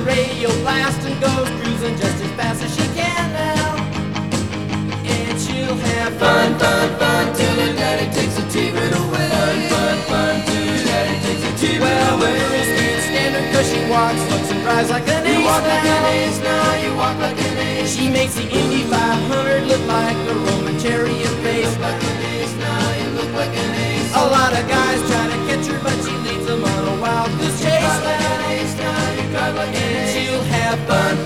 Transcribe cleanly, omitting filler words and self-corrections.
radio blast and goes cruising just as fast as she can now. And she'll have fun, fun, fun till her daddy takes the T-bird away. Fun, fun, fun till her daddy takes the T-bird away. Well, the girls can't stand her 'cause she walks, looks and drives like an ace. You walk like an ace now, you walk like an ace. She makes the Indy 500 look like a Roman chariot race. You look like an ace now, you look like an ace. A lot of guys try to catch her, but she leads them on a wild goose chase. You drive like an ace now, you drive like an ace. And she'll have fun.